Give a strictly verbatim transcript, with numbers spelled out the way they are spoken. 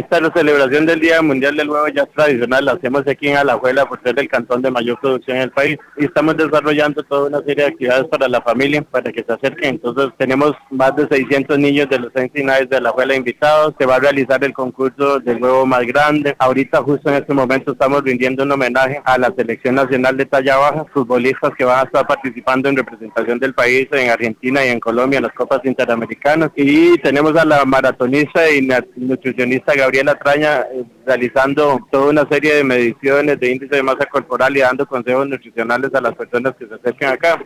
Esta la celebración del Día Mundial del Huevo ya es tradicional, la hacemos aquí en Alajuela por ser el cantón de mayor producción en el país y estamos desarrollando toda una serie de actividades para la familia, para que se acerquen. Entonces tenemos más de seiscientos niños de los centinales de Alajuela invitados, se va a realizar el concurso del huevo más grande. Ahorita justo en este momento estamos rindiendo un homenaje a la selección nacional de talla baja, futbolistas que van a estar participando en representación del país en Argentina y en Colombia en las Copas Interamericanas. Y tenemos a la maratonista y nutricionista Gabriela Traña eh, realizando toda una serie de mediciones de índice de masa corporal y dando consejos nutricionales a las personas que se acerquen acá.